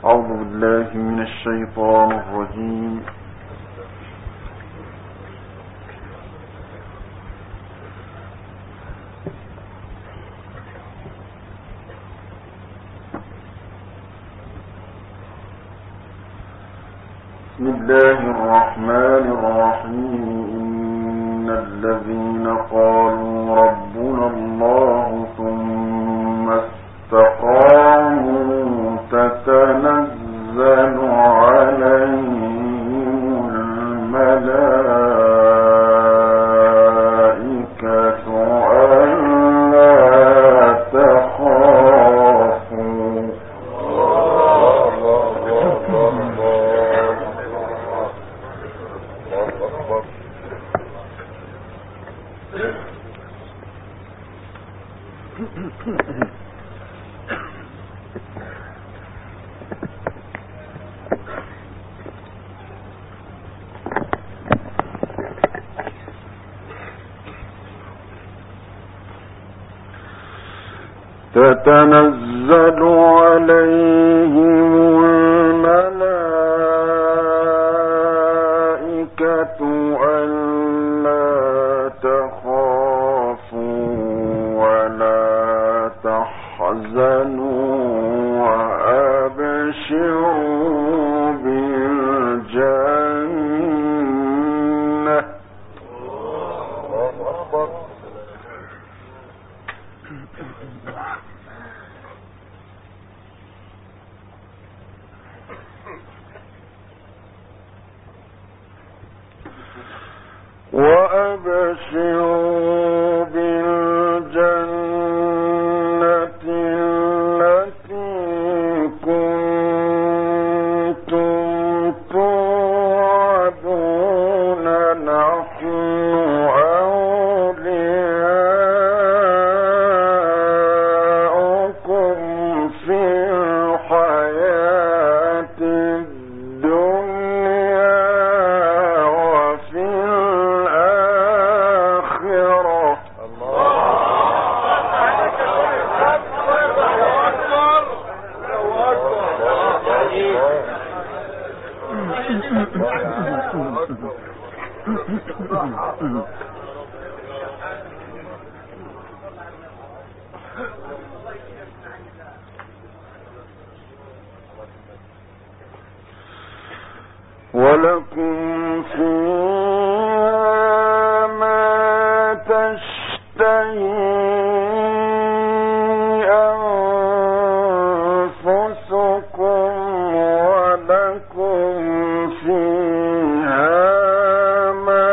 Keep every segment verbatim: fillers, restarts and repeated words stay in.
أعوذ بالله من الشيطان الرجيم. بسم الله الرحمن الرحيم. إن الذين قالوا ربنا الله ثم استقاموا تتنزل عليهم الملائكة ألا تخافوا تتنزل عليهم الملائكة ألا تخافوا ولا تحزنوا وأبشروا بالجنة وأبشروا بالجنة التي كنتم توعدون نحن أولياؤكم في الحياة الدنيا وفي الآخرة. ولكم فيها ما تشتهي أنفسكم ولكم فيها ما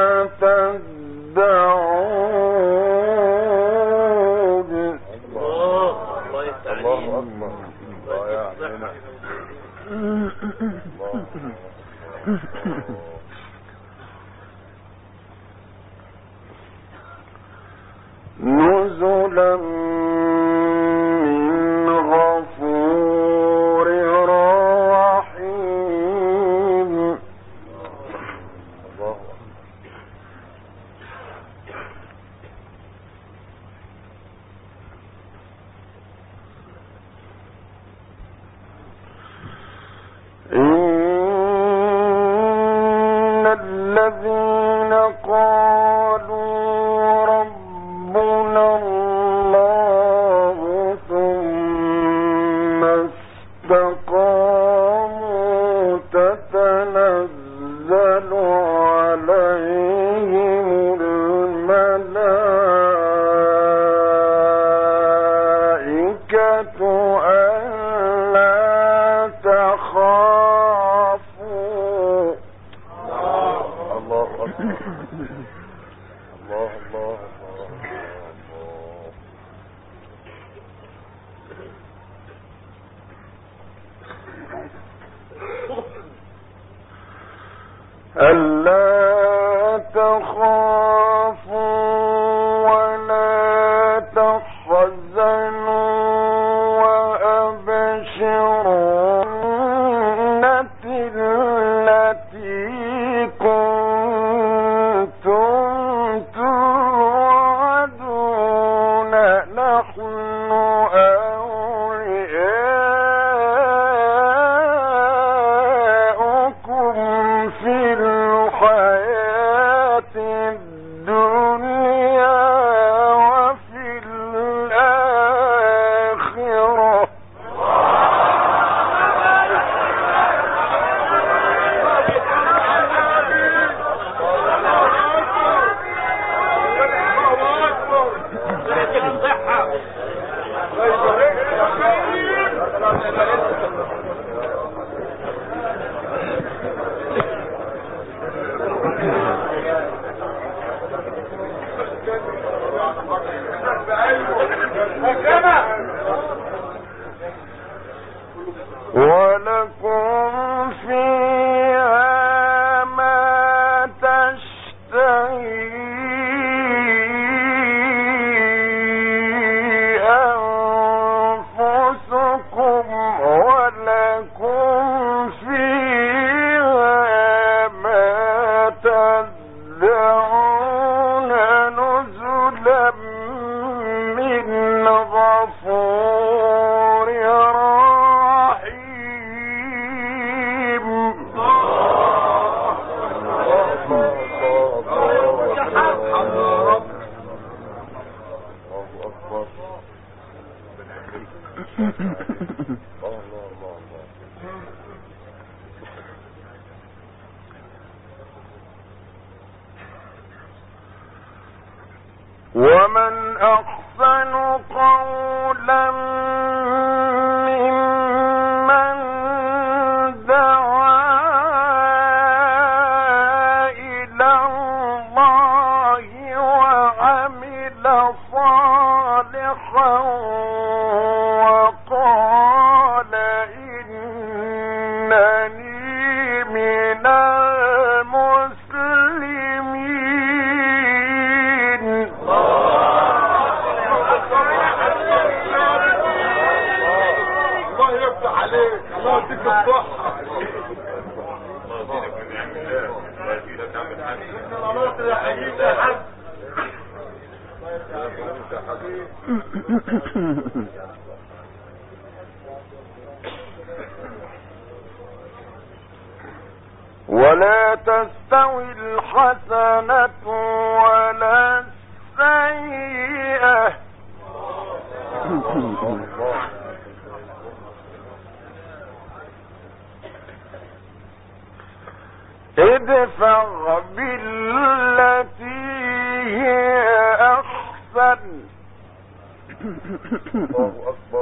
تدعون. الله الله أكبر. الله يعلمنا. نزلا من غفور رحيم. إن الذين قالوا ربنا الله ثم استقاموا تتنزل عليهم الملائكة ألا تخافوا. الله أكبر. الله الله ألا تخافوا ولا تحزنوا وأبشروا التي كنتم توعدون نحن أولياؤكم الغفور الرحيم. ومن أحسن قولا ممن دعا إلى الله وعمل صالحا وقال إنني من المسلمين. الله يفتح عليك، الله يديك الصحة. الله يزيدك من نعم الله، الله يزيدك نعم الحاج. الله يحييك يا حاج. الله يحييك يا حبيبي. ولا تستوي الحسنة ولا السيئة ادفع بالتي هي أحسن. الله أكبر.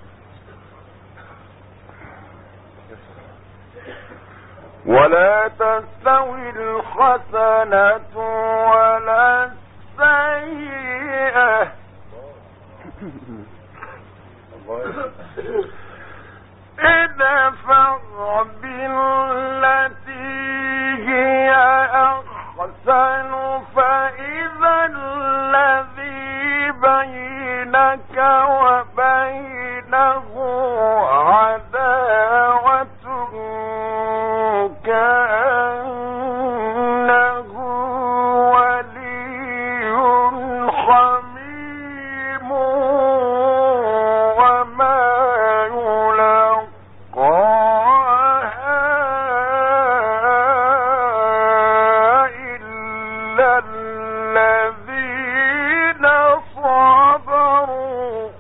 ولا تستوي الحسنة ولا السيئة ادفع بالتي هي أحسن فإذا الذي بينك وبينه عداوة كأنه ولي حميم وما يلقاها إلا الذين صبروا.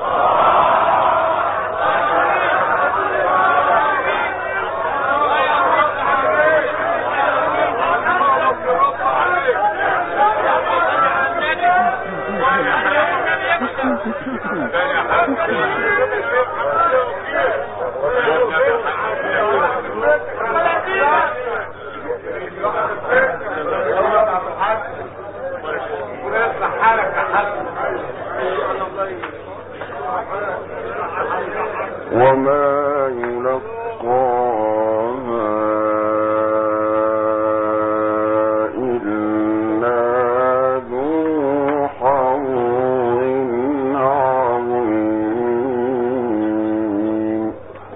وما يلقاها إلا ذو حظ عظيم.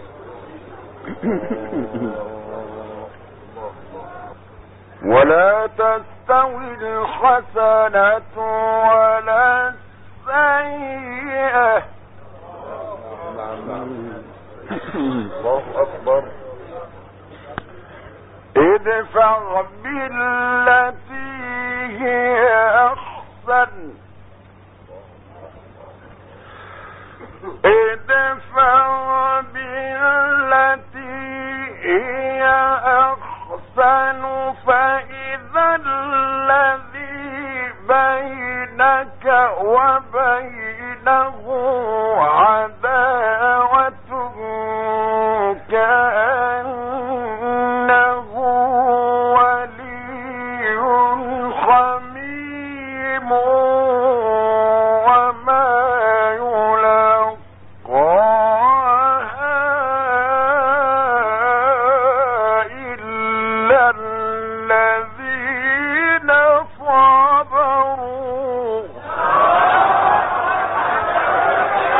ولا تستوي الحسنة ولا السيئة. الله أكبر. ادفع بالتي هي أحسن ادفع بالتي هي أحسن فإذا الذي بينك وبينه عداوة كأنه ولي حميم وما يلقاها إلا الذين صبروا.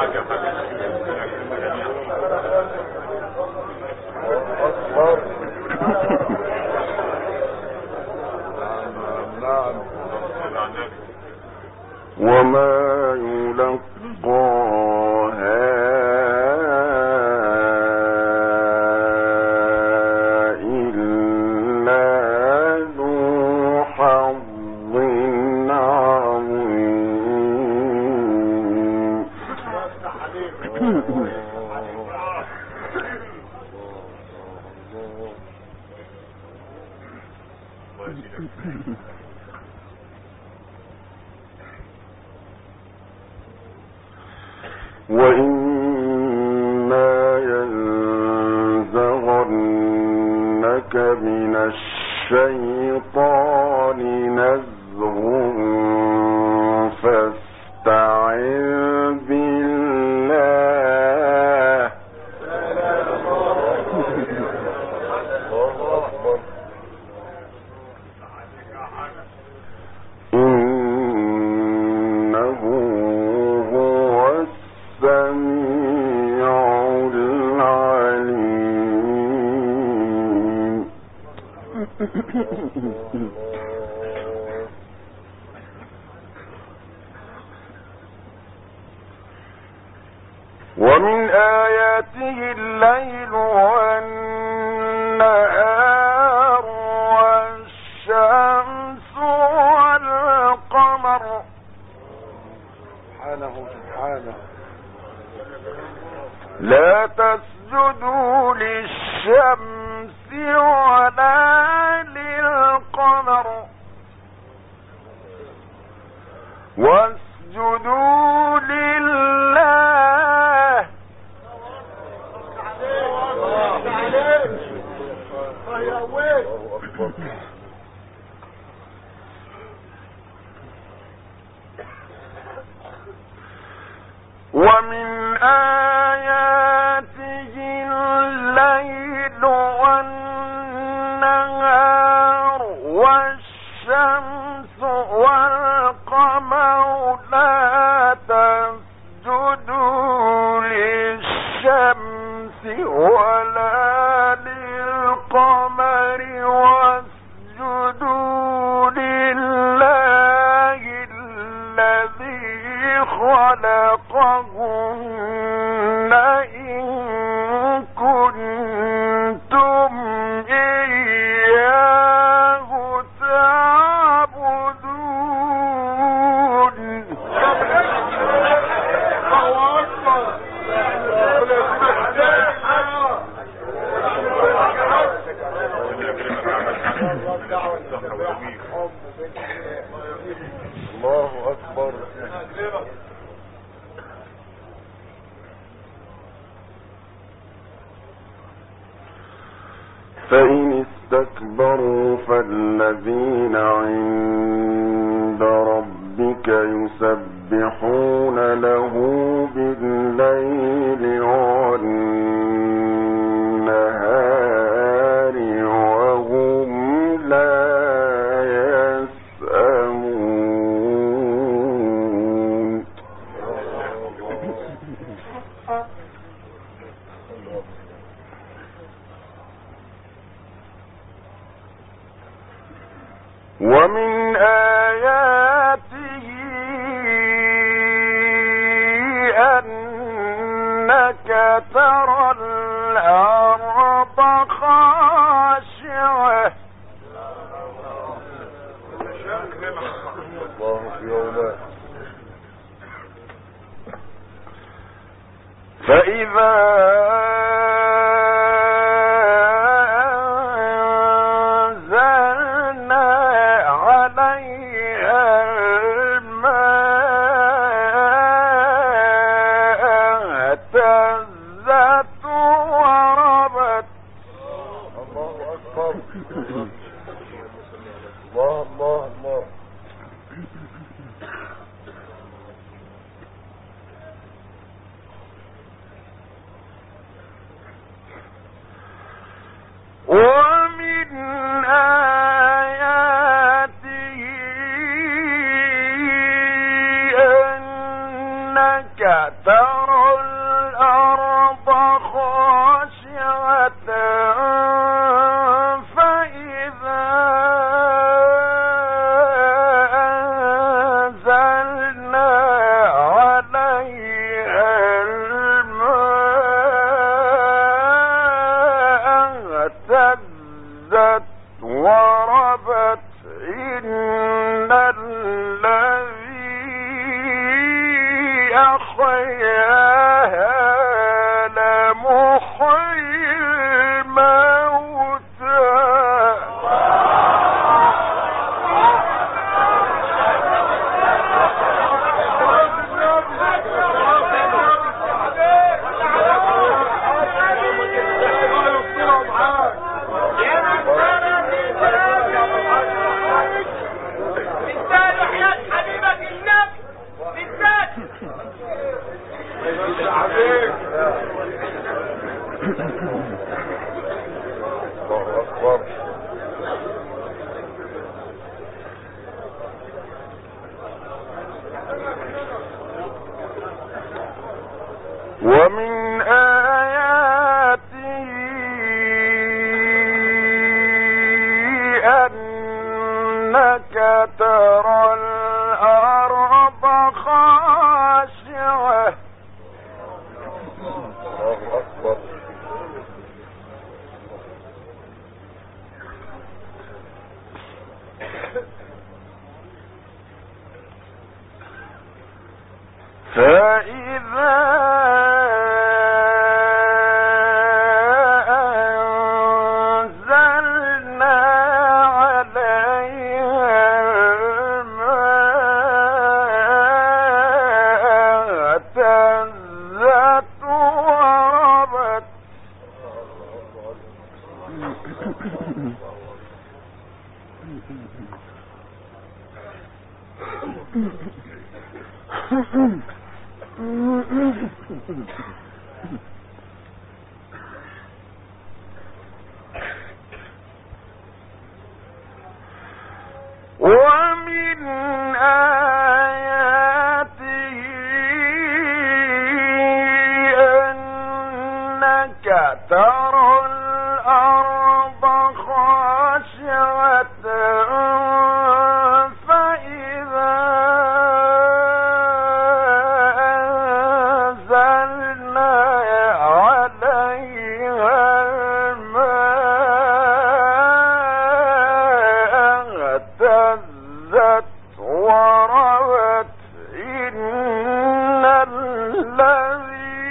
وما يلقاها إلا ذو حظ عظيم. وإما ينزغنك من الشيطان نزغ فاستعذ بالله إنه هو السميع العليم. ومن آياته الليل والنهار والشمس والقمر سبحانه سبحانه. لا تسجدوا للشمس ولا للقمر واسجدوا لله ومن آياته الليل والنهار والشمس والقمر لا تسجدوا للشمس ولا للقمر واسجدوا لله الذي خلقهن إن كنتم إياه تعبدون. الله أكبر. فإن استكبروا فالذين عند ربك يسبحون له بالليل والنهار وهم لا يسأمون. ومن آياته أنك ترى الأرض خاشعة الله في يومه فإذا الله الله الله. ومن آياته أنك ترى أكبر. ومن آياته أنك ترى الأرض خاشعة الله أكبر. فإذا أنزلنا عليها الماء اهتزت وربت ومن آياته أنك ترى الأرض خاشعة فإذا أنزلنا عليها الماء اهتزت وربت إن الذي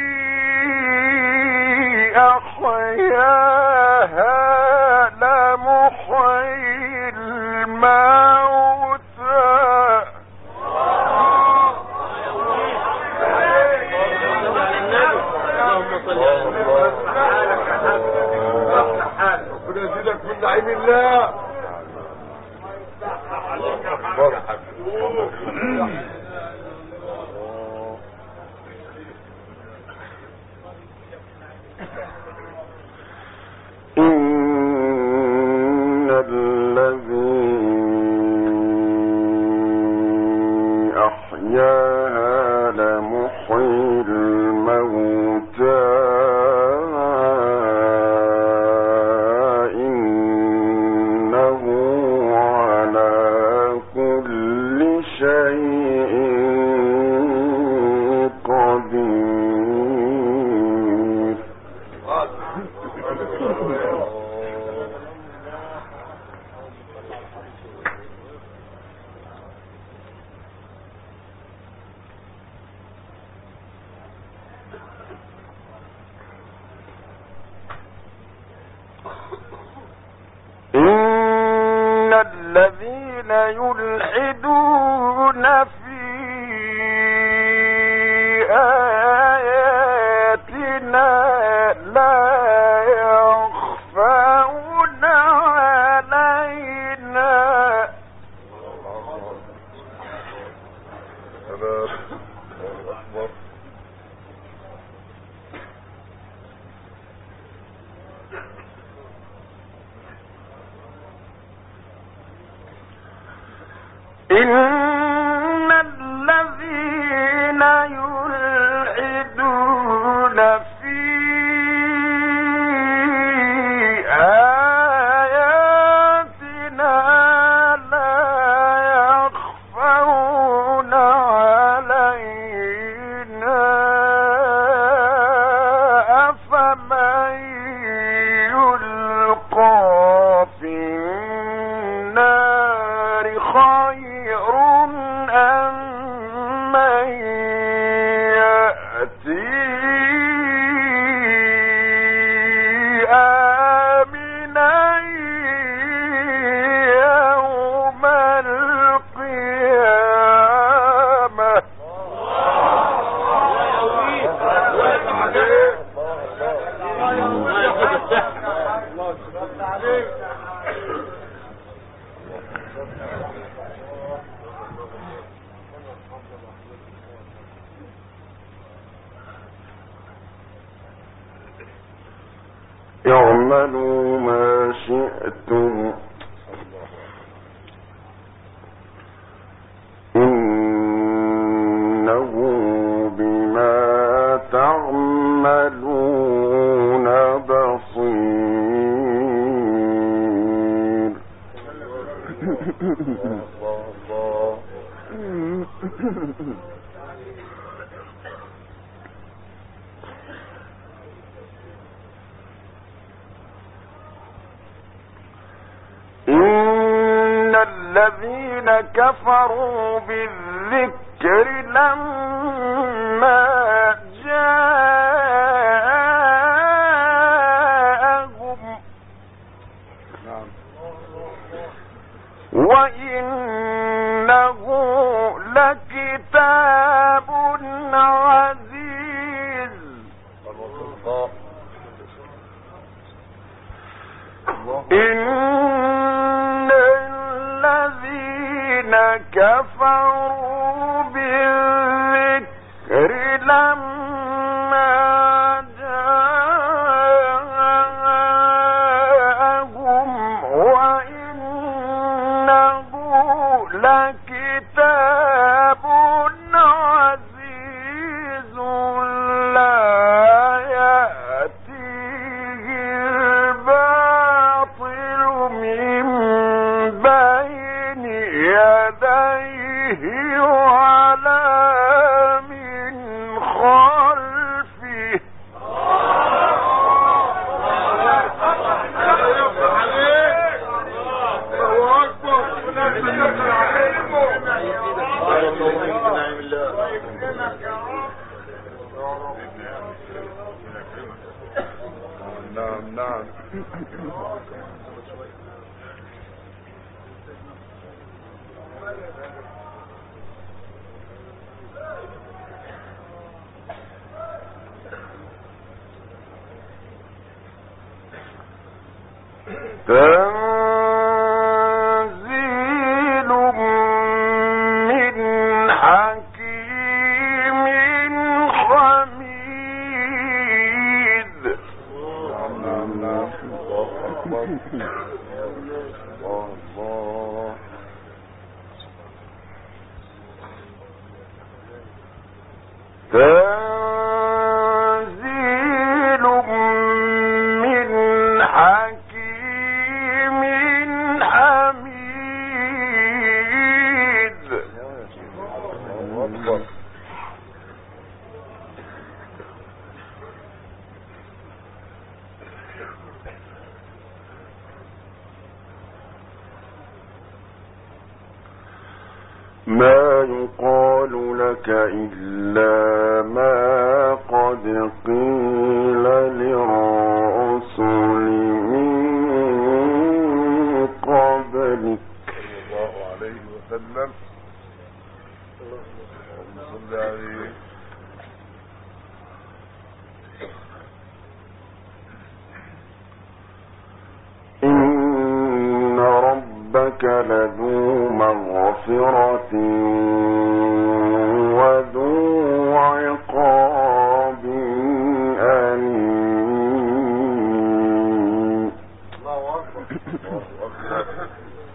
أحياها لمحيي الموتى ربنا يزيدك من نعيم الله. أكبر. إن الذي أحياها لمحيي الموتى إنه على كل شيء قدير. إن الذين يلحدون في آياتنا لا يخفون علينا أكبر. إن الذين يلحدون في آياتنا لا يخفون علينا أفمن يلقى في النار خير اعملوا ما شئتم إنه بما تعملون بصير. إن الذين كفروا بالذكر لما جاءهم وإنه لكتاب عزيز. إن الذين كفروا بالذكر لما جاءهم وإنه لكتاب عزيز لا يأتيه الباطل من بين يديه ولا من خلفه. نعم نعم. تنزيل من حكيم حميد. نعم نعم. الله أكبر. الله. تنزيل من حكيم حميد. الله أكبر. ما يقال لك إلا ما قد قيل للرسل من قبلك. صلى الله عليه وسلم. اللهم صل عليه. إن ربك لذو مغفرة وذو عقاب أليم. الله أكبر. الله أكبر.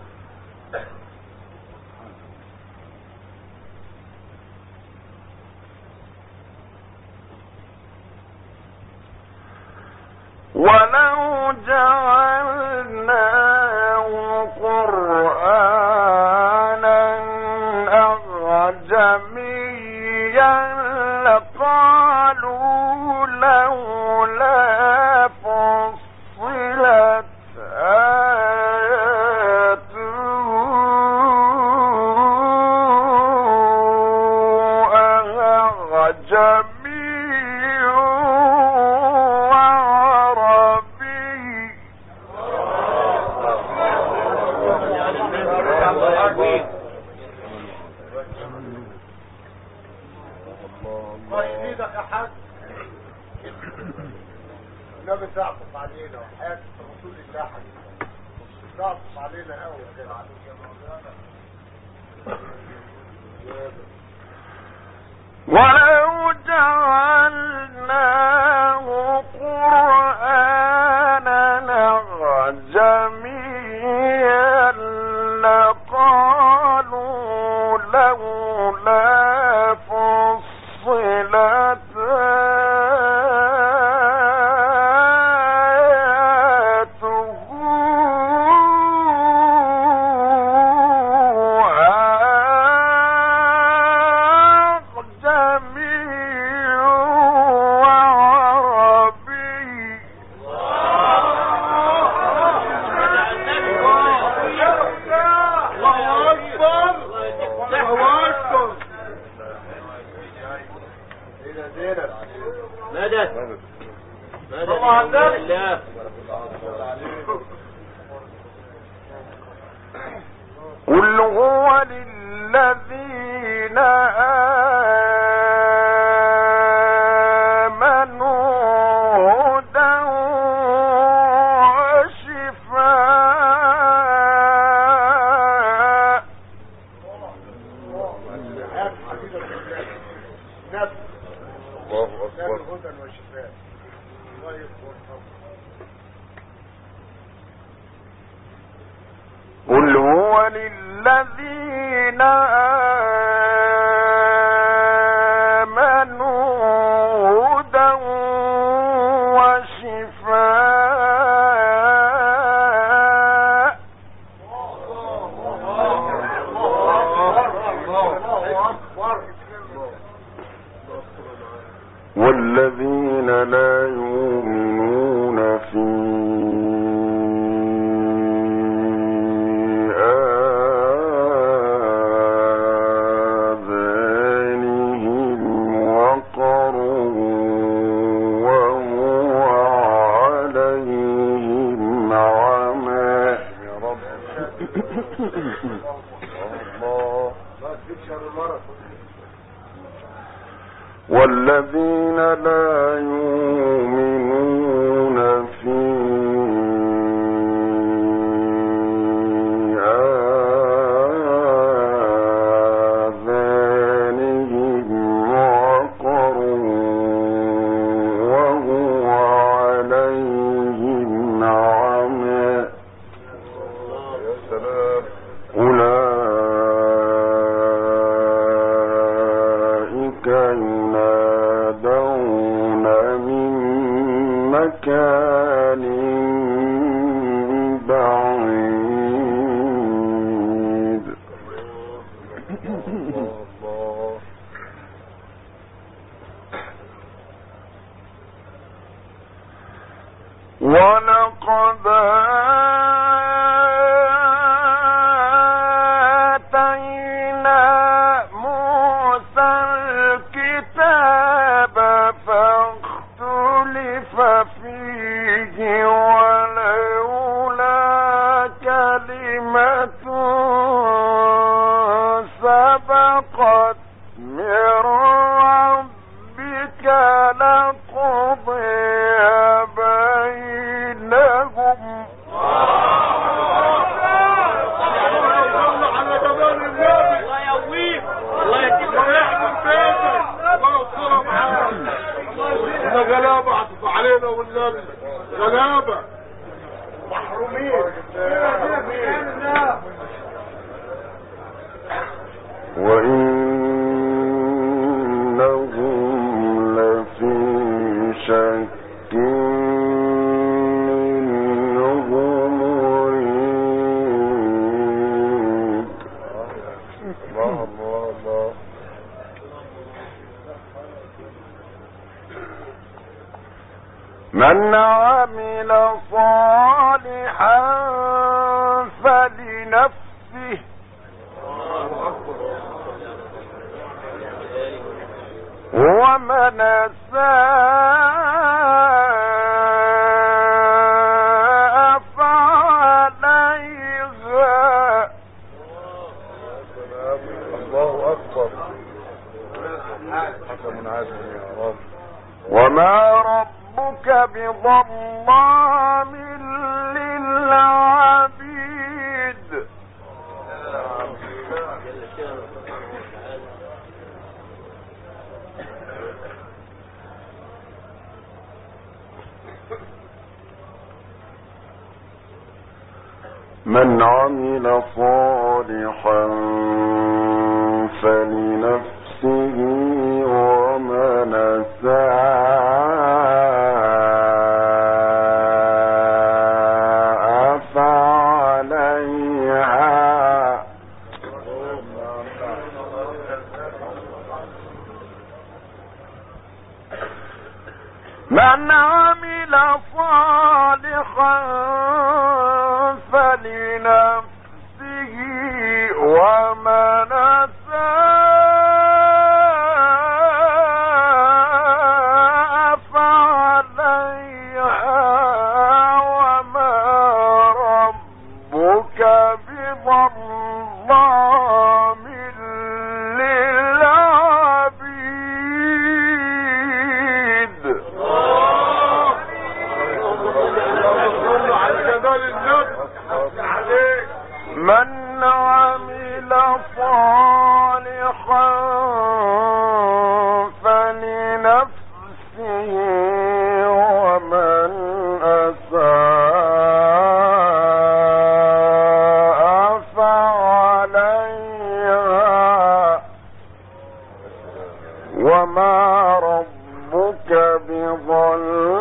ولو جعلناه قرآنا أعجميا لقالوا لولا فصلت آياته أعجمي وعربي. الله يزيدك يا حاج. النبي تعطف علينا وحياة الرسول الله حبيبي. تعطف علينا قوي يا جماعة. ولو جعلناه قرآنا قل هو للذين آمنوا هدى وشفاء. الله أكبر. قل هو للذين آمنوا هدى وشفاء. والذين لا يؤمنون في والذين لا يؤمنون في آذانهم وقر وهو عليهم عمى. يا سلام. أولئك ينادون من مكان بعيد. ولقد آتينا موسى الكتاب فاختلف فيه ولولا كلمة سبقت من ربك لقضي بينهم. غلابة عطف علينا والنبي غلابة محرومين. وإنهم لفي شك منه مريب. الله الله الله. من عمل صالحا فلنفسه ومن أساء فعليها. الله أكبر. حكم عادل يا رب. وما ربك بظلام للعبيد. من عمل صالحا فلنفسه ومن أساء فعليها. من عمل صالحا فلنفسه ومن أساء فعليها. صلى